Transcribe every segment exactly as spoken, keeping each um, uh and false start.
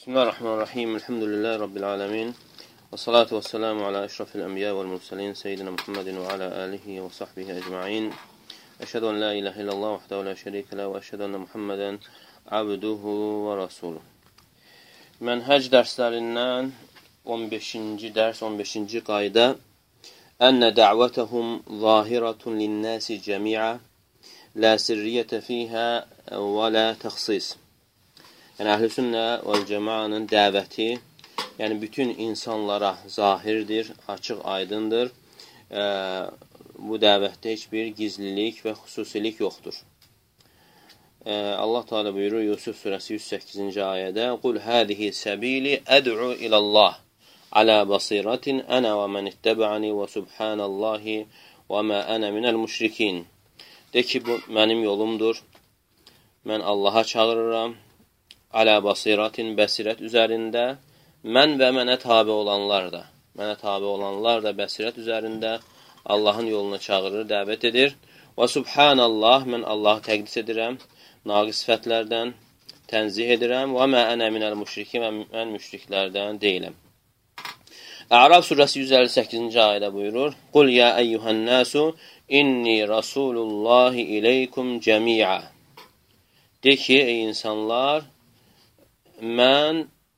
Bismillahirrahmanirrahim. Elhamdülillahi Rabbil alemin. Və salatu və selamu ala əşrafil ənbiya vəl mursalin. Seyyidina Muhammedin və ala alihi və sahbihi əcma'in. Əşhədu ən la ilahe illallah vəhdəhu la şərikə ləh və əşhədu ənə Muhammeden abduhu və rasuluh. Mənhəc dərslərindən on beşinci dərs, on beşinci qayda. Ənə dəvətəhum zahiratun linnəsi cəmi'a la sirriyyətə fiyhə və la təxsis. Yəni, Əhl-i Sünnə və Cəmaanın dəvəti, yəni bütün insanlara zahirdir, açıq, aydındır. E, bu dəvətdə heç bir gizlilik və xüsusilik yoxdur. E, Allah Teala buyurur Yusuf surəsi yüz səkkizinci ayədə: "Qul hadihi sabili ad'u ilallah ala basiratin ana və men ittaba'ani və subhanallahi və ma ana minel müşrikin." De ki, bu mənim yolumdur. Mən Allaha çağırıram. Alə basiratin, bəsirət üzərində, mən və mənə tabi olanlar da, mənə tabi olanlar da bəsirət üzərində Allahın yoluna çağırır, dəvət edir. Və subhanallah, mən Allahı təqdis edirəm, naqis sifətlərdən tənzih edirəm. Və mə ənə minəl müşrikin, mən müşriklərdən deyiləm. Əraf surəsi yüz əlli səkkizinci ayədə buyurur: "Qul ya eyyuhan nasu inni rasulullahi ileykum cəmi'a." De ki, ey insanlar, mən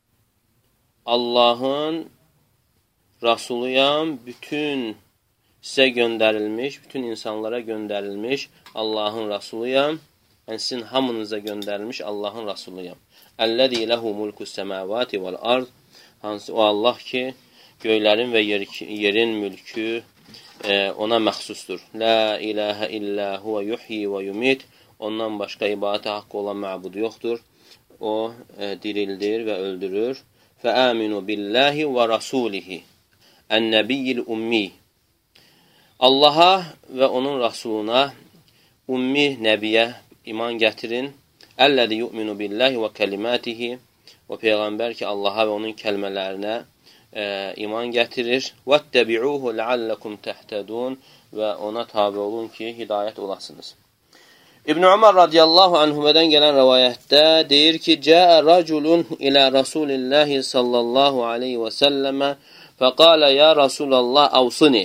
Allahın Rasuluyam, bütün sizə göndərilmiş, bütün insanlara göndərilmiş Allahın Rasuluyam, yəni sizin hamınıza göndərilmiş Allahın Rasuluyam. Əlləzi lehu mulkus semavati vel ard, hansı o Allah ki, göylərin və yer, yerin mülkü e, ona məxsusdur. La ilahə illə huvə yuhyi və yumit, ondan başqa ibadətə haqqı olan məbud yoxdur. O e, dirildir və öldürür. Fəəminu billahi və rasulihi ən-nəbiyyil ummi. Allaha və onun rasuluna, ummi nəbiyə iman gətirin. Əlləzi yu'minu billahi və kəlimatihi. O Peyğəmbər ki, Allaha və onun kəlmələrinə e, iman gətirir. Vəttəbi'uhu ləalləkum təhtədun. Və ona tabi olun ki, hidayət olasınız. İbn Ömər radiyallahu anhumədən gələn rəvayətdə deyir ki, Cəə rəculun ilə Rasulillahi sallallahu aleyhi və səlləmə fəqalə ya Rasulallah avsini.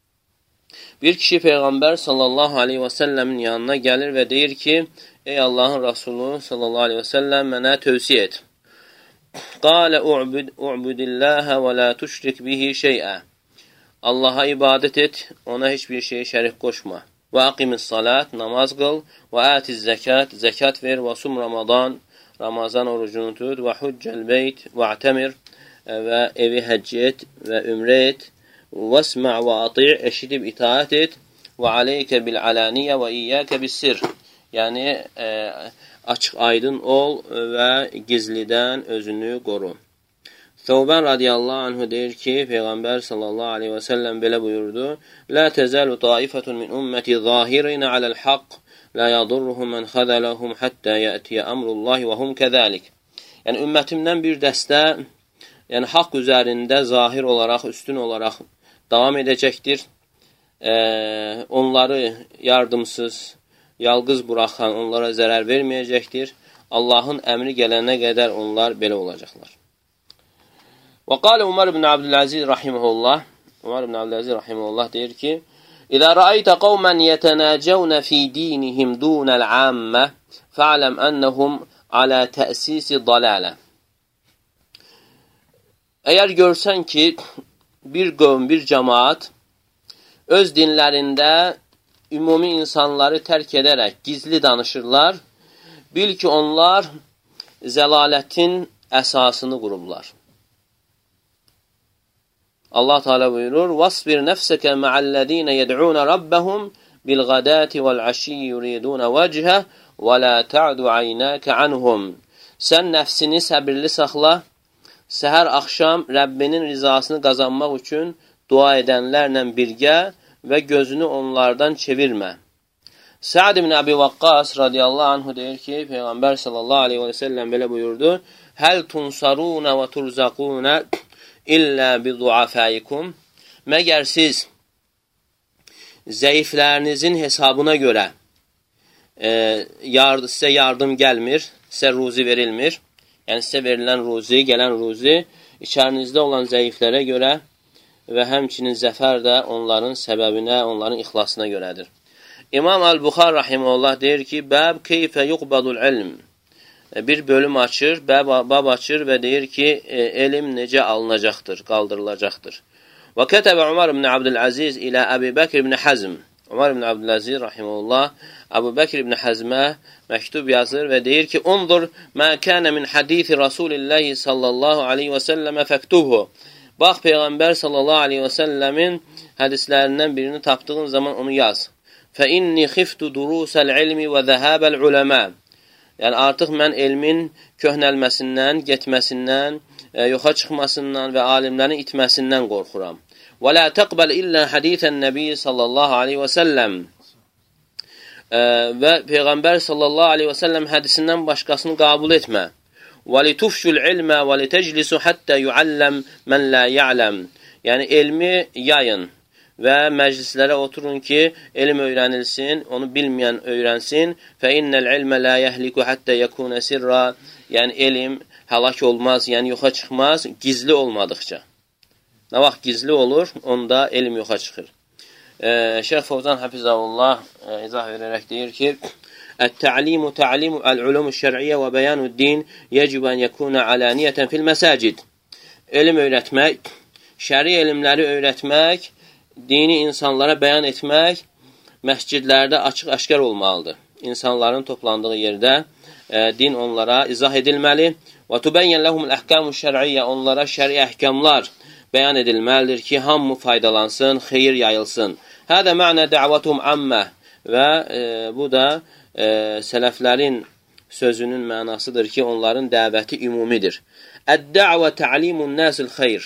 Bir kişi Peyğəmbər sallallahu aleyhi və səlləmin yanına gəlir və deyir ki, ey Allahın Rasulü sallallahu aleyhi və səlləm, mənə tövsiyə et. Qalə u'budilləhə və la tuşrik bihi şeyə. Allaha ibadət et, ona heç bir şeyi şərik qoşma. Və aqimis salat, namaz qıl, və ətiz zəkat, zəkat ver, və sum Ramadan, Ramazan orucunu tut, və huccəl beyt, və ətəmir, və evi həcc et, və ümrə et, və smə' və ati' eşidib itaət et, və aleykə bil alaniyə, və iyyəkə bis sir. Yəni, e, açıq aydın ol və gizlidən özünü qoru. Thawban radiyallahu anhu deyir ki, Peyğəmbər sallallahu aleyhi və səlləm belə buyurdu: "La təzəlu taifətun min ümməti zahirinə aləl haqq, la yadurruhum mən xədələhum həttə yətiyə əmrullahi və hum kəzəlik." Yəni, ümmətimdən bir dəstə, yəni haqq üzərində zahir olaraq, üstün olaraq davam edəcəkdir. E, onları yardımsız, yalqız buraxan, onlara zərər verməyəcəkdir. Allahın əmri gələnə qədər onlar belə olacaqlar. Və qalə Umar ibn Abdüləziz rahiməhullah, Umar ibn Abdüləziz rahiməhullah deyir ki, İzə rəaytə qavmən yətənəcəvnə fi dinihim dunəl əmmə, fə'ləm ənəhum alə təsisi dalalə. Əgər görsən ki, bir qövm, bir cəmaat öz dinlərində ümumi insanları tərk edərək gizli danışırlar, bil ki, onlar zəlalətin əsasını qurublar. Allah Teala buyurur: "Vasbir nefseke ma'allezine yed'un rabbahum bil gadati vel ashi yuridun vejhe ve la ta'du aynaka anhum." Sən nəfsini səbirli saxla, səhər axşam Rəbbinin rizasını qazanmaq üçün dua edənlərlə birgə və gözünü onlardan çevirmə. Sa'd ibn Abi Waqqas radiyallahu anhu deyir ki, Peyğəmbər sallallahu aleyhi və səlləm belə buyurdu: "Həl tunsaruna və turzaquna İllə bi-du'afəyikum." Məgər siz zəiflərinizin hesabına görə e, yard sizə yardım gəlmir, sizə ruzi verilmir. Yəni sizə verilən ruzi, gələn ruzi içərinizdə olan zəiflərə görə və həmçinin zəfər də onların səbəbinə, onların ixlasına görədir. İmam Əl-Buxar rahimehullah deyir ki, bəb keyfə yuqbadul ilm. Bir bölüm açır, bəb, bab açır və deyir ki, elm necə alınacaqdır, qaldırılacaqdır. Və kətəbə Umar ibn Abdüləziz ilə Əbi Bəkir ibn Həzm. Umar ibn Abdüləziz rahimehullah Əbu Bəkir ibn Həzmə məktub yazır və deyir ki, undur mə kənə min hədisi Rasulillahi sallallahu aleyhi və səlləmə fəktubhu. Bax, Peyğəmbər sallallahu aleyhi və səlləmin hədislərindən birini tapdığın zaman onu yaz. Fə inni xiftu durusəl ilmi və zəhəbəl uləmə. Yəni, artıq mən elmin köhnəlməsindən, getməsindən, e, yoxa çıxmasından və alimlərin itməsindən qorxuram. Və lə təqbəl illə hədithən nəbi sallallahu aleyhi və səlləm. E, və Peyğəmbər sallallahu aleyhi və səlləm hədisindən başqasını qəbul etmə. Və li tufşul ilmə və li təclisu həttə yuəlləm mən lə ya'ləm. Yəni, elmi yayın və məclislərə oturun ki, elm öyrənilsin, onu bilməyən öyrənsin. Fə innəl ilmə lə yəhliku həttə yəkunə sirra. Yəni, elm həlak olmaz, yəni yoxa çıxmaz, gizli olmadıqca. Nə vaxt gizli olur, onda elm yoxa çıxır. E, Şeyx Fovzan Hafizahullah e, izah verərək deyir ki, Ət-tə'limu tə'limu əl-ulumu şər'iyyə və bəyanu'd-din yəcib ən yəkuna alaniyyətən fil məsəcid. Elm öyrətmək, şəri elmləri öyrətmək, dini insanlara bəyan etmək məscidlərdə açıq-aşkar olmalıdır. İnsanların toplandığı yerdə e, din onlara izah edilməli. Və tübəyyən ləhumul əhkamu şər'iyyə, onlara şəri əhkamlar bəyan edilməlidir ki, hamı faydalansın, xeyir yayılsın. Hədə mə'nə dəvətum ammə və e, bu da e, sələflərin sözünün mənasıdır ki, onların dəvəti ümumidir. Əd-dəvə tə'limun nəsil xeyr.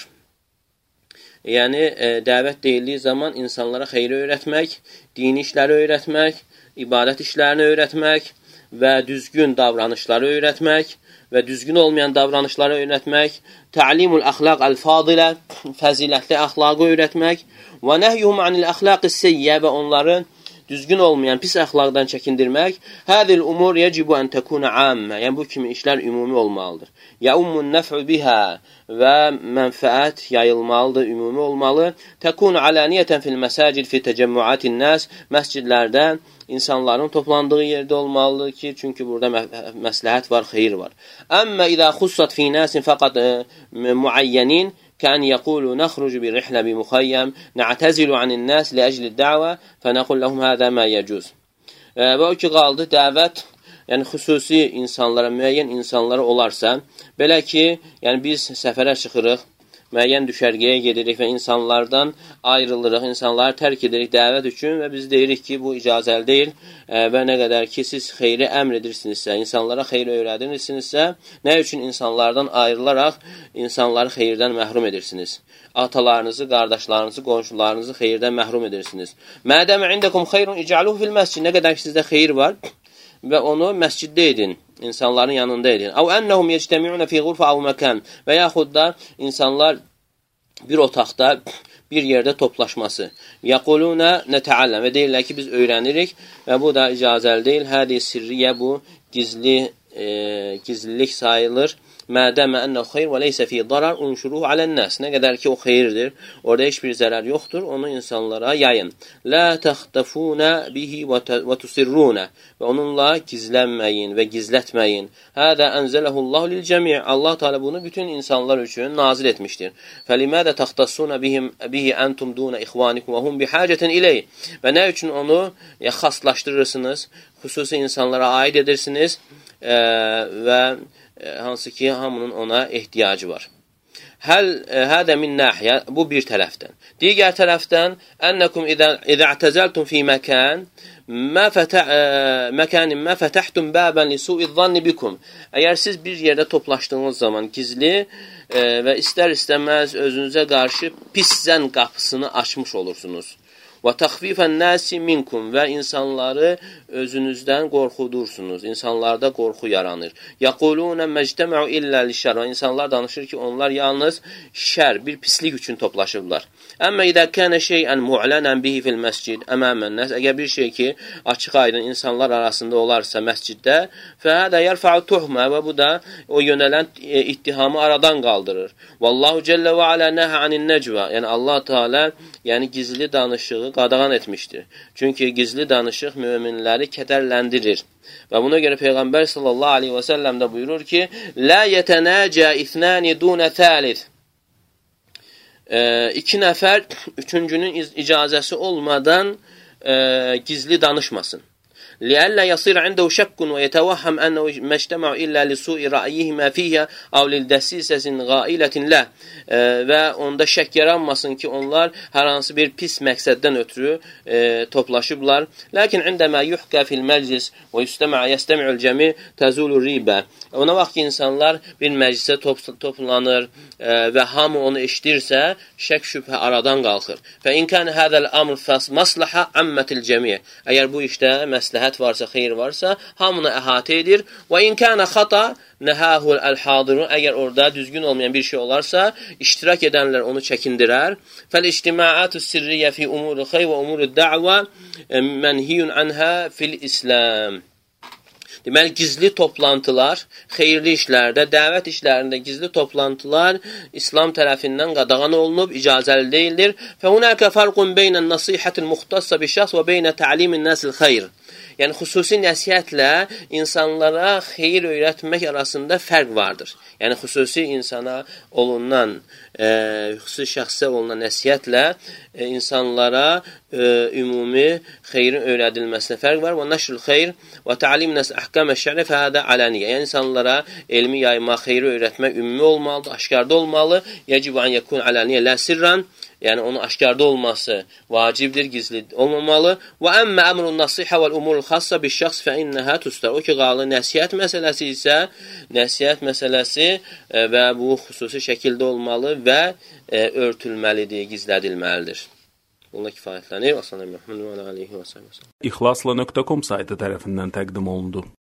Yəni, e, dəvət deyildiyi zaman insanlara xeyri öyrətmək, dini işləri öyrətmək, ibadət işlərini öyrətmək və düzgün davranışları öyrətmək və düzgün olmayan davranışları öyrətmək, tə'limul əxlaq əl-fadilə, fəzilətli əxlaqı öyrətmək və nəhyuhum anil əxlaqı seyyə və onların düzgün olmayan pis əxlaqdan çəkindirmək. Hədil umur yəcibu ən təkuna ammə. Yəni, bu kimi işlər ümumi olmalıdır. Yəummun nəf'u bihə və mənfəət yayılmalıdır, ümumi olmalı. Təkunu alaniyyətən fil məsəcid fi təcəmmüatin nəs. Məscidlərdə insanların toplandığı yerdə olmalıdır ki, çünki burada məsləhət var, xeyir var. Əmmə idə xussat fi nəsin fəqat müəyyənin كأن يقولوا نخرج برحلة بمخيم نعتزل عن الناس لأجل الدعوة فنقول لهم هذا ما يجوز. Və o ki, qaldı dəvət, yəni xüsusi insanlara, müəyyən insanlara olarsa, belə ki, yəni biz səfərə çıxırıq, müəyyən düşərgəyə gedirik və insanlardan ayrılırıq, insanları tərk edirik dəvət üçün və biz deyirik ki, bu icazəli deyil və nə qədər ki, siz xeyri əmr edirsinizsə, insanlara xeyri öyrədirsinizsə, nə üçün insanlardan ayrılaraq insanları xeyirdən məhrum edirsiniz? Atalarınızı, qardaşlarınızı, qonşularınızı xeyirdən məhrum edirsiniz. Mədəmə indəkum xeyrun icəluhu fil məscid. Nə qədər ki, sizdə xeyir var və onu məsciddə edin, insanların yanında edin. Əv ennəhum yectəmi'unə fi ğurfə əv məkan və yaxud da insanlar bir otaqda, bir yerdə toplaşması. Yəqulunə nətəalləm və deyirlər ki, biz öyrənirik və bu da icazəli deyil. Hədi sirriyə, bu gizli, e, gizlilik sayılır. Mədəmə ennəv xeyr və leysə fi darar unşuruhu alən-nəs. Nə qədər ki, o xeyirdir, orada heç bir zərər yoxdur, onu insanlara yayın. Lə təxtəfunə bihi və tusirrunə və onunla gizlənməyin və gizlətməyin. Hədə ənzələhullahu lil-cəmi'. Allah Teala bunu bütün insanlar üçün nazil etmişdir. Fəlimədə təxtassunə bihi əntum dunə ixvanikum və hum bihacətin ileyh. Və nə üçün onu ya, xaslaşdırırsınız, xüsusi insanlara aid edirsiniz e, və hansı ki, hamının ona ehtiyacı var. Həl hədə min nahiyyə, bu bir tərəfdən. Digər tərəfdən, ənəkum idə ətəzəltum fi məkan, məkanin mə fətəhtum bəbən li su'iz-zanni bikum. Əgər siz bir yerdə toplaşdığınız zaman gizli e, və istər-istəməz özünüzə qarşı pis zən qapısını açmış olursunuz. Və təxfifən nasi minkum və insanları özünüzdən qorxudursunuz. İnsanlarda qorxu yaranır. Yəquluna mectəma'u illə lişər. İnsanlar danışır ki, onlar yalnız şər, bir pislik üçün toplaşıblar. Əmmə idə kənə şeyən mu'lənən bihi fil məscid əməmən nəs. Əgər bir şey ki, açıq aydın insanlar arasında olarsa məsciddə, fəhədə yərfa'u tuhmə və bu da o yönələn e, ittihamı aradan qaldırır. Vallahu cəllə və alə nəhə anin necvə. Yəni Allah Teala yəni gizli danışığı qadağan etmişdir. Çünki gizli danışıq möminləri kədərləndirir. Və buna görə Peyğəmbər sallallahu aleyhi və səlləm də buyurur ki, la yetənəcə ithnani dunə thəlith. E, iki nəfər üçüncünün icazəsi olmadan e, gizli danışmasın. لِأَلَّا يَصِيرَ عِنْدَهُ شَكٌّ وَيَتَوَهَّمْ أَنَّهُ مَا اجْتَمَعُوا إِلَّا لِسُوءِ رَأْيِهِمَا فِيهَا أَوْ لِلْدَسِيسَةٍ غَائِلَةٍ لَهُ Və onda şək yaranmasın ki, onlar hər hansı bir pis məqsəddən ötürü e, toplaşıblar. Lakin عندما يحكى في المجلس ويستمع يستمع الجميع تزول الريبة. Ona vaxt ki, insanlar bir məclisə top, toplanır e, və hamı onu eşidirsə, şək şübhə aradan qalxır. فَإِنْ كَانَ هَذَا الْأَمْرُ فَمَصْلَحَ عَمَّةِ الْجَمِيعِ Əgər bu işdə məsləhət varsa, xeyir varsa, hamını əhatə edir. وَإِنْ كَانَ خَطَى نَهَاهُ الْحَاضِرُونَ Əgər orada düzgün olmayan bir şey olarsa, iştirak edənlər onu çəkindirər. فَالْاِجْتِمَاعَاتُ السِّرِّيَّ فِي أُمُورِ الْخَيْرِ وَأُمُورِ الدَّعْوَى مَنْهِيٌ عَنْهَا فِي الْإِسْلَامِ Deməli, gizli toplantılar, xeyirli işlərdə, dəvət işlərində gizli toplantılar İslam tərəfindən qadağan olunub, icazəli deyildir. فَهُنَاكَ فَرْقٌ بَيْنَ النَّصِيحَةِ الْمُخْتَصَّ بِالشَّخْصِ وَبَيْنَ تَعْلِيمِ النَّاسِ الْخَيْرِ Yəni, xüsusi nəsihətlə insanlara xeyir öyrətmək arasında fərq vardır. Yəni, xüsusi insana olunan, e, xüsusi şəxsə olunan nəsihətlə e, insanlara e, ümumi xeyrin öyrədilməsinə fərq var. Və nəşrül xeyr və tə'lim nəs əhkəmə şəri fəhədə aləniyyə. Yəni, insanlara elmi yaymaq, xeyri öyrətmək ümumi olmalıdır, aşkarda olmalı. Yəcib an yəkun aləniyyə lə sirran. Yəni, onun aşkarda olması vacibdir, gizli olmamalı. Və əmmə əmrun nasihə vəl-umurul xassa bir şəxs fə innəhə tüstər. O ki, qalı nəsihət məsələsi isə, nəsihət məsələsi e, və bu xüsusi şəkildə olmalı və e, örtülməlidir, gizlədilməlidir. Bununla kifayətlənir. İxlasla nöqtə com saytı tərəfindən təqdim olundu.